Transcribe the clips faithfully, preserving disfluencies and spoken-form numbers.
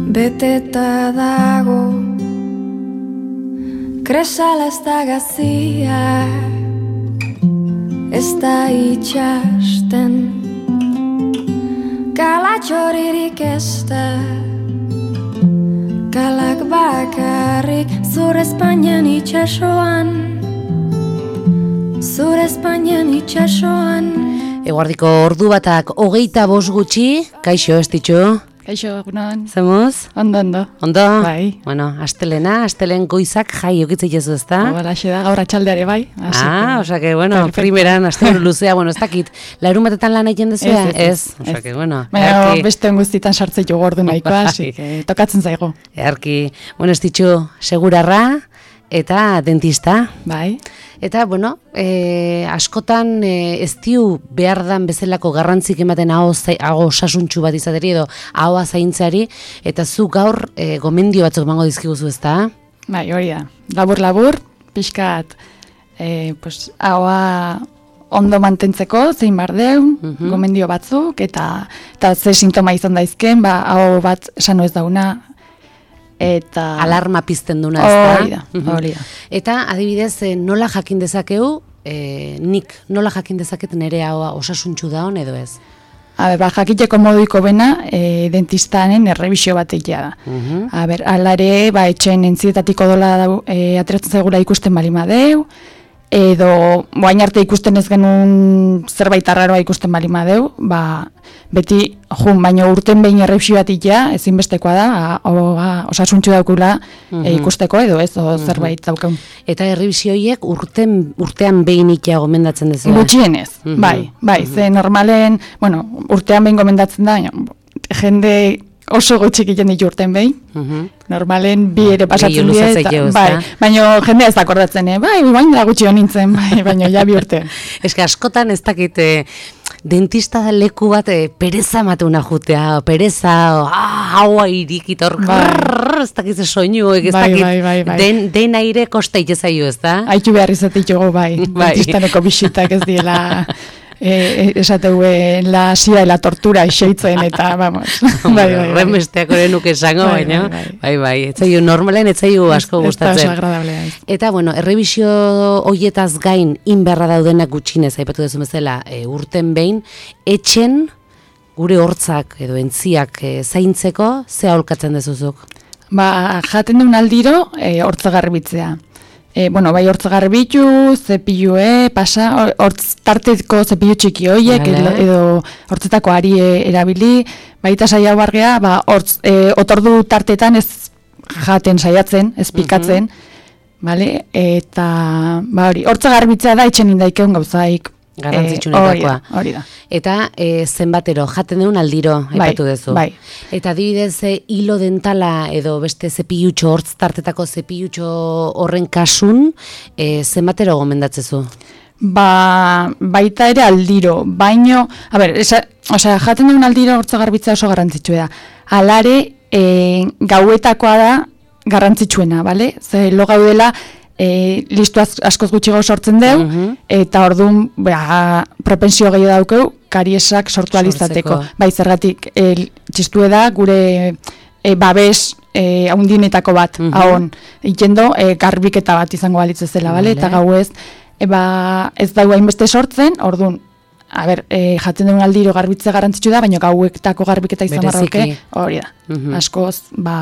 beteta dago, kresala ez da gazia, ez da itxasten, kalatxoririk ez da, kalak bakarrik zure Espainian itxasoan, zure Espainian itxasoan. Eguardiko ordu batak hogeita bost gutxi, kaixo ez ditxu? Kaixo, egunon. Zemuz? Ondo, ondo. Ondo? Bai. Bueno, astelena, astelen goizak jai okitzik jezu ezta? Hora, da, gaur atxaldeare bai. Ah, osa que, bueno, perfecto. Primeran, astelen luzea, bueno, ez dakit, larun batetan lan egin dezua? Ez, ez, ez. Osa que, bueno. Baina, beste guztietan sartzei jo gordu nahikoa, así que tokatzen zaigu. Erki, bueno, ez ditxu, segurarra eta dentista. Bai. Eta, bueno, e, askotan e, ez diu behar dan bezalako garrantzik ematen hau osasuntxu bat izateri edo ahoa zaintzari, eta zu gaur e, gomendio batzuk emango dizkiguzu ezta? Bai, hori da. Labur-labur, pixkat, e, pues, ahoa ondo mantentzeko, zein bar deun, uh-huh. gomendio batzuk, eta, eta ze sintoma izan daizken, ba, aho bat esano ez dauna, eta alarma pizten duna, ez da? Hori da, hori da. Eta adibidez, nola jakin dezakeu, e, nik nola jakin dezaket nere ahoa osasuntxu da hon edo ez? A ber, ba, jakiteko moduiko bena, e, dentistanen errebisio bat egitea da. Uh-huh. A ber, alare, ba, etxen entzietatik odola e, ateratzen zaigula ikusten balimadeu, edo boain arte ikusten ez genuen zerbait arraroa ikusten balimadeu, ba, beti, jun, baino urten behin errebisio bat itea, ezinbestekoa da, osasuntxu daukula uh-huh. e, ikusteko edo ez, o uh-huh. zerbait daukun. Eta errebizioiek urten, urtean behin itea gomendatzen dezu? Gutxienez, uh-huh. bai, bai, uh-huh. ze normalen, bueno, urtean behin gomendatzen da, jende oso gutxik egiten ditu urten behin, uh-huh. normalen bi ere pasatzen die, bai, baina jendea ez akordatzen, eh? bai, baina da gutxi honintzen, bai, baina ja bi urte. Ez que askotan ez dakit, dentista da leku bat e, pereza matuna jutea, pereza, haua irikit hor, ez dakit soinu, ez dakit, bai, bai, bai. Den, den aire kosta itezaiu, ez da? Haitu behar izatik jogo, bai, bai. Dentistaneko bisitak ez diela... Eh, esateu la sia la tortura xeitzen eta vamos bai bai remesteako denuke esango baina bai bai etzaiu normalen etzaiu asko gustatzen eta bueno errebisio hoietaz gain inberra daudenak gutxinez aipatu duzu bezala e, urten behin etxen gure hortzak edo entziak e, zaintzeko ze aholkatzen dezuzuk? Ba jaten duen aldiro e, hortza garbitzea. E, bueno, bai hortz garbitu, zepilue, pasa, hortz tarteko zepilu txiki hoiek, edo, edo hortzetako ari erabili, baita saia bargea, ba, hortz, e, otordu tartetan ez jaten saiatzen, ez pikatzen, uh-huh. vale? Eta, ba hori, hortza garbitzea da etxen indaikeun gauzaik. Garrantzitsunetakoa. E, hori da. Eta e, zenbatero, jaten duen aldiro, aipatu bai, duzu. Bai. Eta adibidez, e, hilo dentala edo beste zepilutxo, hortz tartetako zepilutxo horren kasun, e, zenbatero gomendatzezu? Ba, baita ere aldiro, baino, a ber, esa, osea, jaten duen aldiro hortza garbitza oso garrantzitsua da. Alare, e, gauetakoa da garrantzitsuena, bale? Ze lo gaudela, E, listu askoz gutxi gau sortzen deu, uh-huh. eta orduan ba, propensio gehiago daukeu, kariesak sortu alizateko. Bai, zergatik, e, txistue da gure e, babes e, haundinetako bat, uh-huh. ahon, ikendo, e, garbiketa bat izango balitzezela, bale? Eta gau ez, e, ba, ez dago hainbeste sortzen, orduan, a ber, e, jaten duen aldiro garbitze garrantzitsu da, baina gauetako garbiketa izan barrauke, hori da, uh-huh. askoz, ba...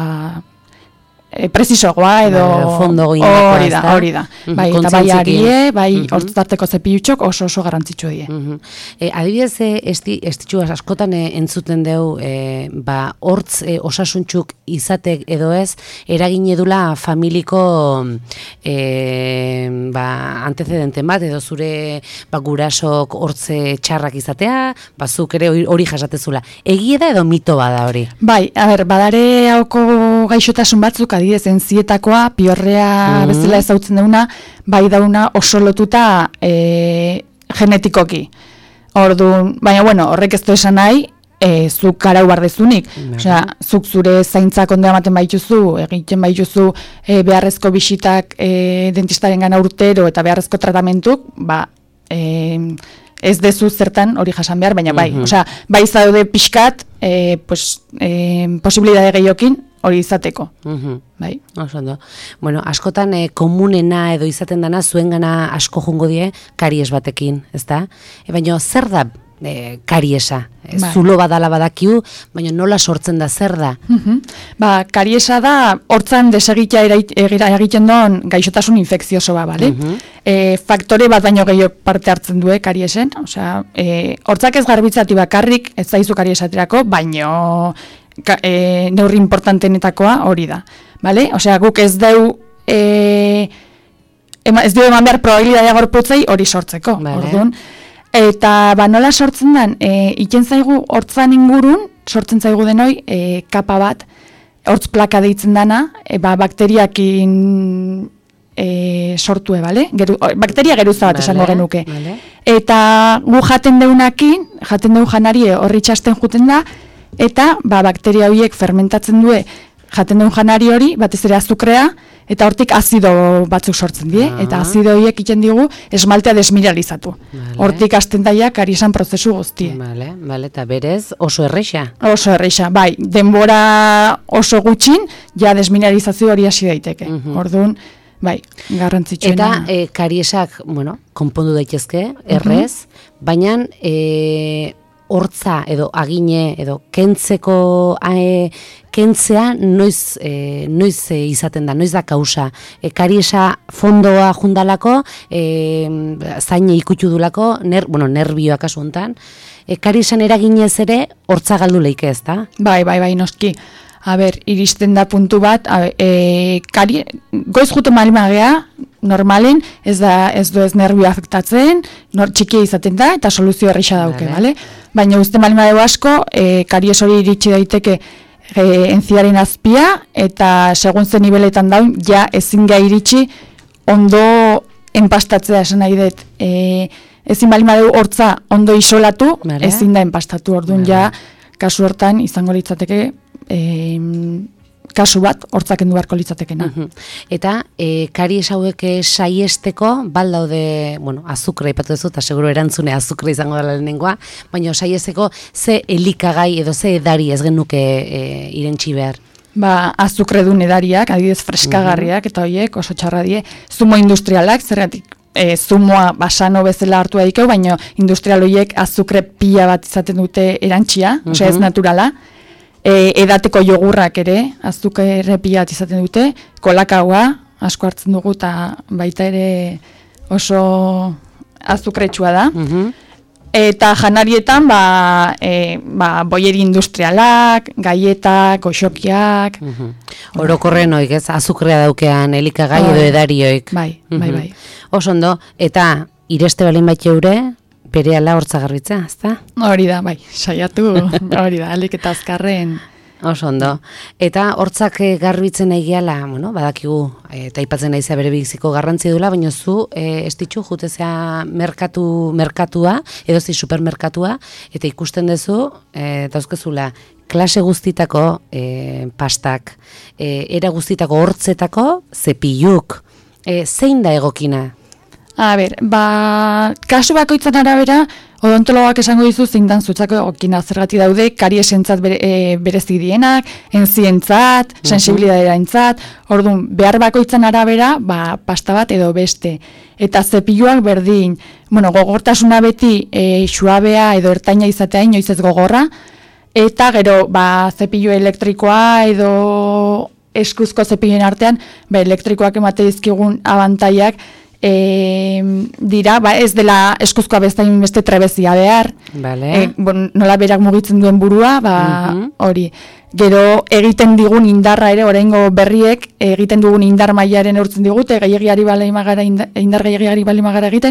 E, precisoagoa edo hori da, hori da. Bai, eta bai arie, bai uh-huh. hortzarteko zepilutxok oso oso garrantzitsu die. Uh-huh. E, adibidez, ez ditxu askotan e, entzuten deu, e, ba, hortz e, osasuntxuk izatek edo ez, eragin edula familiko e, ba, antecedenten bat, edo zure ba, gurasok hortze txarrak izatea, ba, zuk ere hori jasatezula. Egie da edo mito bada hori? Bai, a ber, badare hauko gaixotasun batzuk adibidez enzietakoa, piorrea mm-hmm. bezala ezautzen dauna, bai dauna oso lotuta e, genetikoki. Orduan, baina bueno, horrek ez du esan nahi, e, zuk arau bardezunik. Mm-hmm. Osea, zuk zure zaintzak ondo ematen baituzu, egiten baituzu e, beharrezko bisitak e, dentistaren gana urtero eta beharrezko tratamentuk, ba, e, ez dezu zertan hori jasan behar, baina bai. Mm-hmm. Osea, bai zaude pixkat, e, pues, e, posibilidade gehiokin, hori izateko. Mhm. Bai. Oso ondo. Bueno, askotan e, komunena edo izaten dana zuengana asko jungo die karies batekin, ezta? E, baina zer da e, kariesa? E, Bai. Zulo badala badakiu, baina nola sortzen da, zer da? Mhm. Ba, kariesa da hortzan desegitea erait- egira- egiten don gaixotasun infekzioso ba, bale? Mhm. E, faktore bat baino gehiago parte hartzen du kariesen, osea, e, hortzak ez garbitzati bakarrik ez zaizu kariesaterako, baino ka, e, neurri importantenetakoa hori da, bale? Osea, guk ez deu e, ema, ez du eman behar probabilidadea gorputzei hori sortzeko, Vale. orduan. Eta ba, nola sortzen den, e, iten zaigu hortzan ingurun, sortzen zaigu denoi, e, kapa bat, hortz plaka deitzen dana, e, ba, bakteriakin e, sortue, bale? Geru, o, bakteria geruza bat Vale, esango genuke. vale. Eta gu jaten deunakin, jaten deu janarie horri txasten juten da, eta ba, bakteria horiek fermentatzen due jaten duen janari hori, batez ere azukrea, eta hortik azido batzuk sortzen die, Ah. eta azido horiek iten digu esmaltea desmineralizatu. Vale. Hortik hasten daia kariesan prozesu guztie. Vale, vale, eta berez oso erreixa. Oso erreixa, bai, denbora oso gutxin, ja desmineralizazio hori hasi daiteke. Mhm. Orduan, bai, garrantzitsuena. Eta e, kariesak, bueno, konpondu daitezke, errez, baina e, hortza edo agine edo kentzeko e, kentzea noiz, e, noiz e, izaten da, noiz da kausa. E, kariesa fondoa jundalako, e, zaine ikutu dulako, ner, bueno, nervioa kasu hontan, e, kariesan eraginez ere hortza galdu leike, ez da? Bai, bai, bai, noski. A ber, iristen da puntu bat, a ber, e, kari, goiz jute malimagea, normalen, ez da ez du ez nervio afektatzen, nor txikia izaten da, eta soluzio erreixa dauke, Vale. bale? Baina uste malimageu asko, e, karies hori iritsi daiteke e, entziaren azpia, eta segun zen nibeletan daun, ja ezin gai iritsi ondo enpastatzea esan nahi dut. E, ezin malimageu hortza ondo isolatu, Vale. ezin da enpastatu, orduan Vale. ja, kasu hortan izango litzateke e, kasu bat hortzak endu beharko litzatekena. Mhm. Eta e, karies hauek e, saiesteko baldaude, bueno, azukre ipatu duzu, eta seguro erantzune azukre izango dela lehenengoa, baina saiesteko ze elikagai edo ze edari ez genuke e, irentsi behar. Ba, azukredun edariak, adibidez freskagarriak, eta horiek oso txarra die, zumo industrialak, zergatik e, zumoa basano bezala hartu daikeu, baina industrial horiek azukre pila bat izaten dute erantxia, osea ez Mhm. naturala. E, edateko jogurrak ere, azukre pila bat izaten dute, kolakaua, asko hartzen dugu, eta baita ere oso azukretsua da. Mhm. Eta janarietan, ba, e, ba, boieri industrialak, gaietak, goxokiak, Mhm. Orokorren oik, ez, azukrea daukean elikagai Bai. edo edarioik. bai, bai, Mhm. bai. Oso ondo, eta ireste balin bat jeure, berehala hortza garbitzea, ezta? Hori da, bai, saiatu, hori da, alik eta azkarren. Oso ondo. Eta hortzak eh, garbitzen nahi gehala, bueno, badakigu, eh, eta aipatzen naizea bere biziko garrantzi dula, baina zu, e, ez ditxu, jutezea merkatu, merkatua, edo zi supermerkatua, eta ikusten duzu, e, dauzkezula, klase guztitako e, pastak, e, era guztitako hortzetako, zepiluk, e, zein da egokina? A ber, ba, kasu bakoitzan arabera, odontologak esango dizu zein dan zutzako egokina zergati daude, kariesentzat bere, e, berezik dienak, enzientzat, sensibilidaderaintzat, orduan, behar bakoitzan arabera, ba, pasta bat edo beste. Eta zepiluak berdin, bueno, gogortasuna beti e, suabea edo ertaina izatea inoiz ez gogorra, eta gero, ba, zepilu elektrikoa edo eskuzko zepiluen artean, ba, elektrikoak emate dizkigun abantaiak, E, dira, ba, ez dela eskuzkoa bestain beste trebezia behar, Vale. e, bon, nola berak mugitzen duen burua, ba, Mhm. hori. Gero egiten digun indarra ere, oraingo berriek egiten dugun indar mailaren eurtzen digute, gehiagiari bali magara, indar, indar gehiagiari bali magara egiten,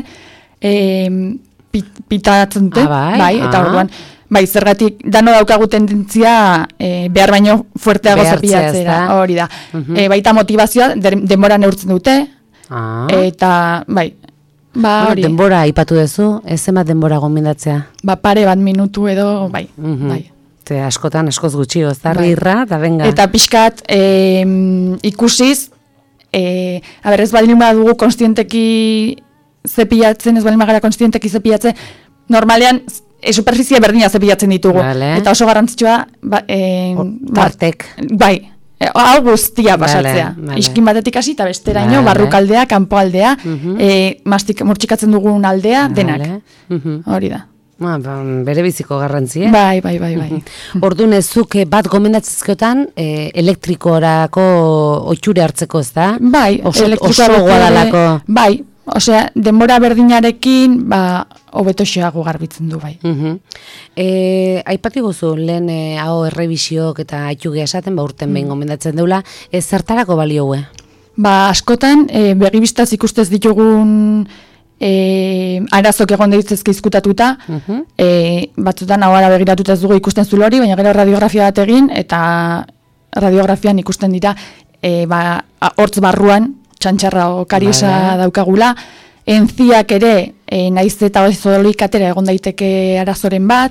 e, pit, pitatzen dute, Ah, bai? eta Ah. orduan, bai, zergatik, dano daukagu tendentzia e, behar baino fuerteago Behartzea, zepilatzera, ezta? hori da. Mhm. E, baita motivazioa, der- denbora neurtzen dute, Ah. eta, bai, ba, Bueno, hori, denbora aipatu duzu, ez zenbat denbora gomendatzea. ba, pare bat minutu edo, bai, Mhm. bai. Ze askotan, askoz gutxi, oztarri Bai. irra, eta venga. Eta pixkat, e, ikusiz, e, a ber, ez badin badugu konstienteki zepilatzen, ez badin magara konstienteki zepilatzen, normalean, e, superfizie berdina zepilatzen ditugu. Vale. Eta oso garrantzitsua, ba, e, Hor- ba, tartek. bai, hau guztia pasatzea. Vale, vale. Iskin batetik hasi eta besteraino, Vale. barrukaldea, kanpoaldea, Mhm. e, mastik murtsikatzen dugun aldea, denak. Vale. Mhm. Hori da. Ah, ba, bere biziko garrantzi, eh? Bai, bai, bai, bai. Orduan ez zuk eh, bat gomendatzezkotan eh, elektrikorako oitxure hartzeko, ez da? Bai, oso, elektrikoa oso bete- dalako. Bai, osea, denbora berdinarekin, ba, hobetoxeago garbitzen du, bai. Mhm. Eh, aipatu guzu, lehen eh, hau errebisiok eta aitxugia esaten, ba urten behin gomendatzen deula, ez zertarako balioue? Ba, askotan, e, begibistaz ikustez ditugun e, arazok egon deitzezke izkutatuta, Mhm. e, batzutan hau ara begiratuta ez dugu ikusten zulo hori, baina gero radiografia bat egin, eta radiografian ikusten dira, e, ba, a- hortz barruan, txantxarra o kariesa Vale. daukagula, enziak ere, e, naiz eta ozolik atera egon daiteke arazoren bat,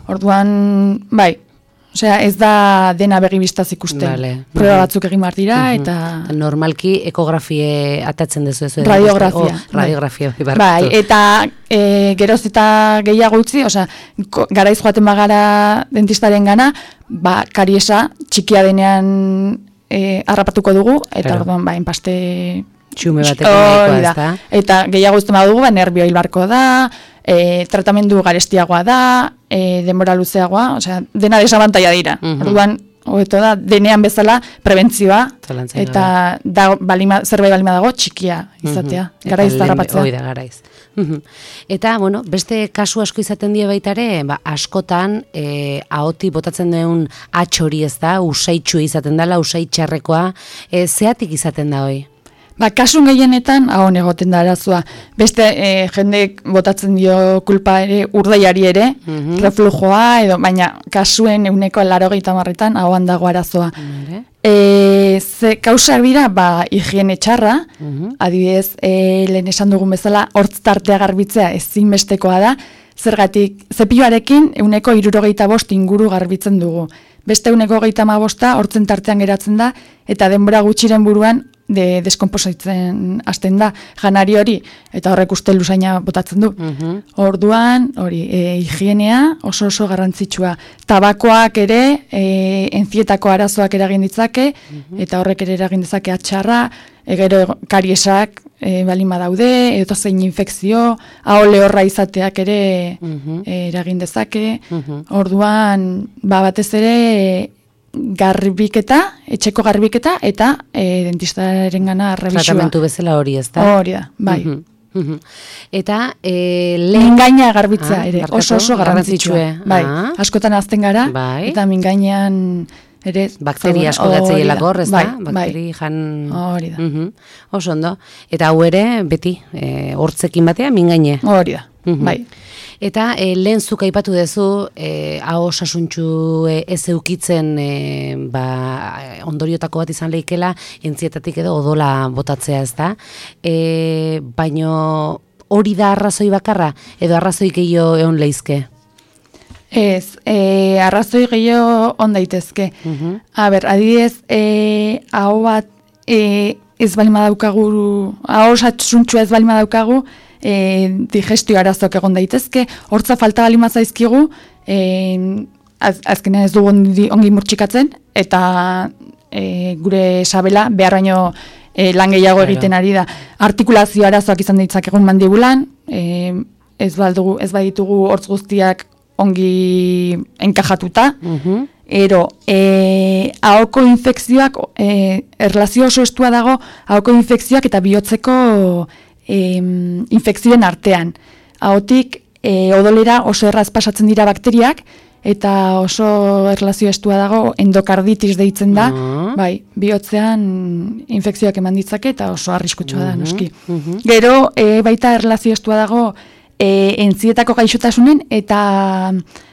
orduan, bai, osea, ez da dena begibistaz ikusten. Vale. Proba Mhm. batzuk egin behar dira, Mhm. eta... Normalki ekografie atatzen dezu ez? Radiografia. Oh, radiografia. Bai, Bai, barkatu. eta e, geroz eta gehiago utzi, osea, ko- garaiz joaten bagara dentistaren gana, ba, kariesa txikia denean e, harrapatuko dugu, eta Claro. orduan, ba, enpaste... Txume bateko Hori nahikoa, da. ez da? Eta gehiago uzten badugu, ba, nerbio hilbarko da, e, tratamendu garestiagoa da, e, denbora luzeagoa, osea, dena desabantaia dira. Mhm. Orduan, hobeto da, denean bezala, prebentzioa, Zalantzarik eta da, balima, zerbait balima dago, txikia izatea, Mhm. garaiz Eta lehen- harrapatzea. Hoi da, garaiz. Mhm. Eta, bueno, beste kasu asko izaten die baita ere, ba, askotan e, ahoti botatzen duen atxori ez da, usaitxu izaten dela, usaitxarrekoa, e, zeatik izaten da hoi? Ba, kasun gehienetan, hau egoten da arazoa. Beste e, jendek botatzen dio kulpa ere urdaiari ere, Mhm. reflujoa, edo, baina kasuen euneko larogeita marretan hauan dago arazoa. Vale. E, ze kausak dira, ba, higiene txarra, Mhm. adibidez, e, lehen esan dugun bezala, hortz tartea garbitzea ezinbestekoa da, zergatik zepioarekin euneko hirurogeita bost inguru garbitzen dugu. Beste euneko geita bosta hortzen tartean geratzen da, eta denbora gutxiren buruan de deskompositzen hasten da janari hori, eta horrek uste luzaina botatzen du. Mhm. Orduan, hori, e, higienea oso oso garrantzitsua. Tabakoak ere, e, enzietako arazoak eragin ditzake, eta horrek ere eragin dezake atxarra, e, gero kariesak e, balin badaude, edo zein infekzio, aho lehorra izateak ere Mhm. e, eragin dezake. Mhm. Orduan, ba, batez ere, garbiketa, etxeko garbiketa, eta e, dentistaren gana rebisioa. Tratamentu bezala hori ez da? Hori da, bai. Mhm. Mhm. Eta e, lehen... Mingaina garbitzea Ah, ere, barkatu, oso oso garrantzitsua. garrantzitsue. Bai, Ah. askotan azten gara, Bai. eta mingainan ere... Bakteria asko hori da. gatzaielako hor, ez da? Bai, Bakteri jan... Hori da. Mhm. Oso ondo. Eta hau ere, beti, e, hortzekin batea, mingaine. Hori da, Mhm. bai. Eta e, lehen zuk aipatu duzu, e, hau osasuntxu e, ez eukitzen e, ba, ondoriotako bat izan leikela, entzietatik edo odola botatzea ez da. E, baino hori da arrazoi bakarra, edo arrazoi gehiago egon leizke? Ez, e, arrazoi gehiago on daitezke. Mhm. A ber, adibidez, e, hau bat e, ez balima daukagu, hau osasuntxua ez balima daukagu, e, digestio arazok egon daitezke, hortza falta balima zaizkigu, e, az, azkenean ez dugu ongi, ongi murtsikatzen, eta e, gure sabela behar baino e, lan gehiago Claro. egiten ari da. Artikulazio arazoak izan ditzakegun mandibulan, e, ez, baldugu, ez baditugu hortz guztiak ongi enkajatuta, Mhm. ero, e, ahoko infekzioak, e, erlazio oso estua dago, ahoko infekzioak eta bihotzeko e, infekzioen artean. Ahotik, e, odolera oso erraz pasatzen dira bakteriak, eta oso erlazio estua dago endokarditis deitzen da, Ah. bai, bihotzean infekzioak eman ditzake eta oso arriskutsua da, Mhm, noski. mhm. Gero, e, baita erlazio estua dago e, entzietako gaixotasunen eta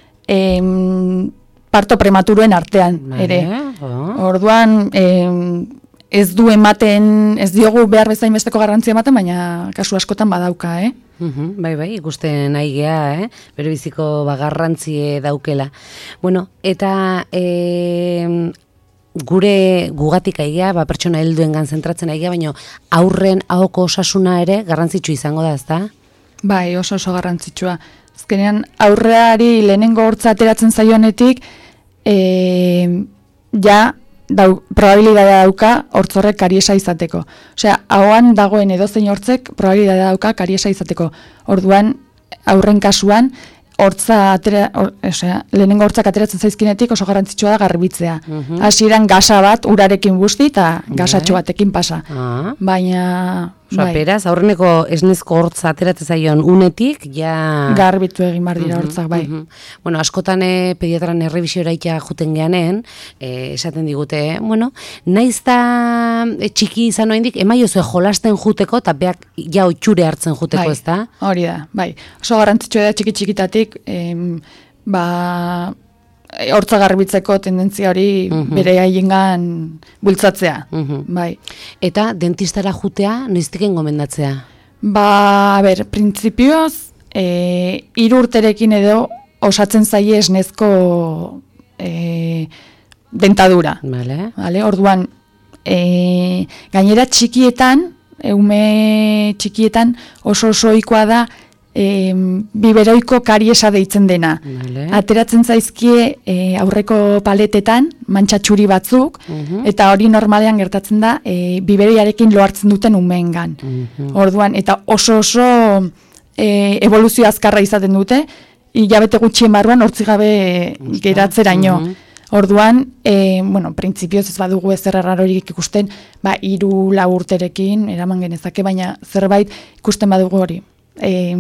em, parto prematuruen artean Vale, ere. oh. Orduan, em, ez du ematen, ez diogu behar bezain besteko garrantzia ematen, baina kasu askotan badauka, eh? Mhm, bai, bai, ikusten nahi gea, eh? Bere biziko bagarrantzie daukela. Bueno, eta e, gure gugatik aigea, ba, pertsona helduengan zentratzen aigea, baina aurren ahoko osasuna ere garrantzitsu izango da, ezta? Bai, oso oso garrantzitsua. Azkenean, aurreari lehenengo hortza ateratzen zaionetik, e, ja dau, probabilidadea dauka hortzorrek kariesa izateko. Osea, hauan dagoen edozein hortzek probabilidadea dauka kariesa izateko. Orduan, aurren kasuan, hortza atera, or, osea, lehenengo hortzak ateratzen zaizkinetik oso garrantzitsua da garbitzea. Mhm. Hasieran gasa bat urarekin busti eta gasatxo batekin pasa. Ah. Baina, Osa, bai, beraz, aurreneko esnezko hortza ateratzen zaion unetik, ja... garbitu egin bar dira Mhm, hortzak, bai. mhm. Bueno, askotan eh, pediatran errebisiora ita juten geanen, eh, esaten digute, eh, bueno, naiz da eh, txiki izan oraindik emaiozue jolasten juteko, eta beak ja oitxure hartzen juteko, Bai, ez da? hori da, bai. Oso garrantzitsua da txiki-txikitatik, em, ba, e, hortza garbitzeko tendentzia hori Mhm. bere haiengan bultzatzea, Mhm. bai. Eta dentistara jutea, noiztiken gomendatzea? Ba, a ber, printzipioz, e, hiru urterekin edo osatzen zaie esnezko e, dentadura. Vale. Vale? Orduan, e, gainera txikietan, eume txikietan oso oso ohikoa da e, biberoiko kariesa deitzen dena. Vale. Ateratzen zaizkie e, aurreko paletetan, mantxatxuri batzuk, Mhm. eta hori normalean gertatzen da e, biberoiarekin lohartzen duten umeengan. Mhm. Orduan, eta oso oso e, evoluzio azkarra izaten dute, hilabete gutxien barruan hortzigabe geratzeraino. Mhm. Orduan, e, bueno, printzipioz ez badugu ezer errarorik ikusten, ba, hiru lau urterekin eraman genezake, baina zerbait ikusten badugu hori. E,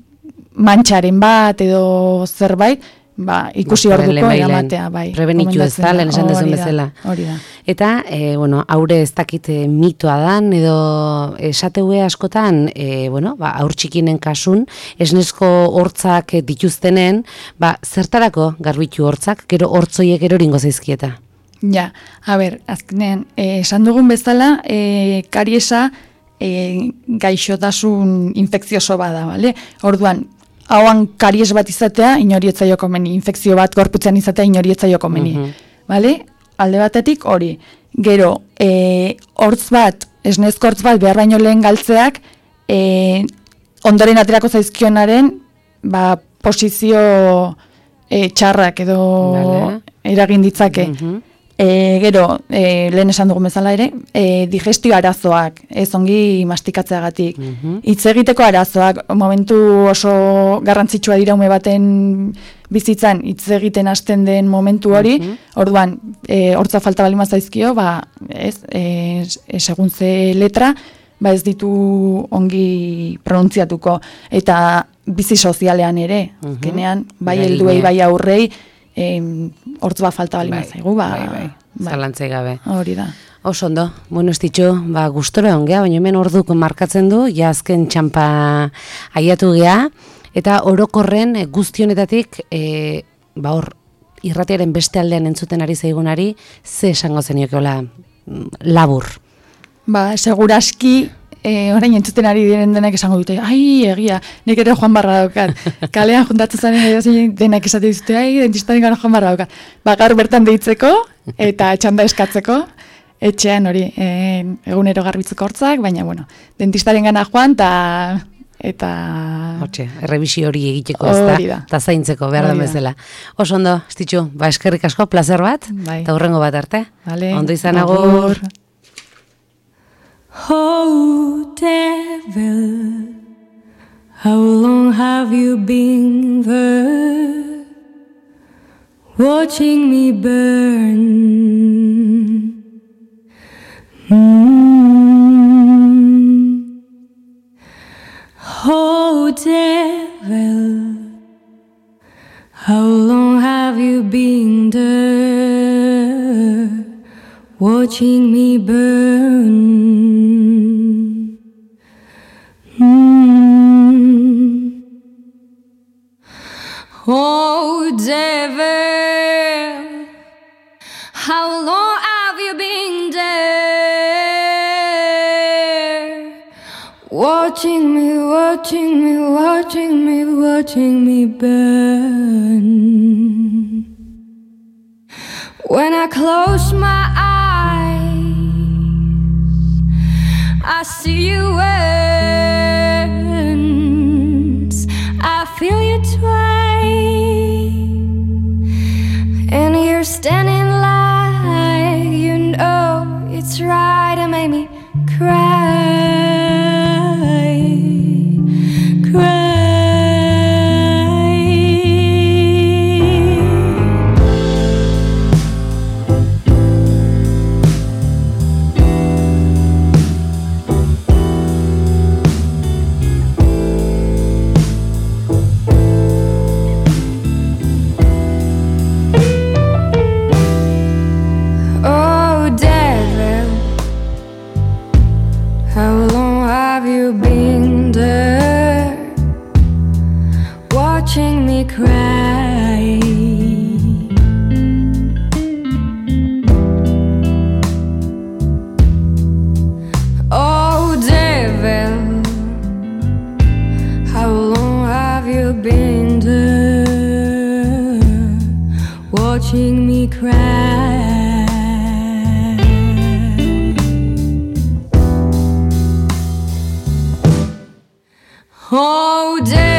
mantxaren bat edo zerbait, ba, ikusi Ba, orduko lehenbailen eramatea, bai. prebenitu ez da, gomendatzen lehen esan duzun Hori da, bezala. Hori da. Eta, e, bueno, haure ez dakit e, mitoa dan, edo esateue askotan, e, bueno, ba, aur txikinen kasun, esnezko hortzak e, dituztenen, ba, zertarako garbitu hortzak, gero hortzoiek gero eringo zaizkieta. Ja, a ber, azkenean, eh, esan dugun bezala, eh, kariesa eh, gaixotasun infekzioso bada, bale? Orduan, hauan karies bat izatea, inori ez zaio komeni, infekzio bat gorputzean izatea, inori ez zaio komeni. Mhm. Bale? Alde batetik hori. Gero, eh, hortz bat, esnezko hortz bat behar baino lehen galtzeak, eh, ondoren aterako zaizkionaren, ba, posizio eh, txarrak edo Vale. eragin ditzake. Mhm. E, gero, e, lehen esan dugun bezala ere, e, digestio arazoak, ez ongi mastikatzeagatik. Mhm. Hitz egiteko arazoak, momentu oso garrantzitsua dira ume baten bizitzan hitz egiten hasten den momentu hori, Mhm. orduan, e, hortza falta balima zaizkio, ba, ez, e, e, segun ze letra, ba ez ditu ongi pronuntziatuko. Eta bizi sozialean ere, Mhm. azkenean, bai Eragina. helduei, bai aurrei, em, hortz bat falta balima Bai, zaigu, ba, bai, bai. Zalantzai gabe. hori da. Oso ondo, bueno, ez ditxu, ba, gustora egon geha, baina hemen orduk markatzen du, ja azken txampa aiatu geha, eta orokorren e, guztionetatik, e, ba hor, irratiaren beste aldean entzuten ari zaigunari, ze esango zeniokeola mm, labur. Ba, seguraski, e, orain entzuten ari diren denak esango dute, ai, egia, nik ere joan barra daukat. Kalean juntatzen zaren edo denak esate dizute, ai, dentistaren gara joan barra daukat. Ba, gaur bertan deitzeko, eta txanda eskatzeko, etxean hori, e, egunero garbitzeko hortzak, baina, bueno, dentistaren gana joan, eta... eta... Hortxe, errebisi hori egiteko ez Hori da, da. eta zaintzeko, behar da Hori da. bezala. Oso ondo, ez ditxu, ba, eskerrik asko, plazer bat, Bai. eta hurrengo bat arte. Vale, Ondo izan agur. agur. Oh, devil, how long have you been there, watching me burn? Mm. Oh, devil, how long have you been there, watching me burn? Mm. Oh, devil, how long have you been there, watching me, watching me, watching me, watching me burn? When I close my eyes, I see you once, I feel you twice, and you're standing like you make me cry, cry. Oh, devil, how long have you been there, watching me cry? Oh, devil, how long have you been there, watching me cry? Oh, damn.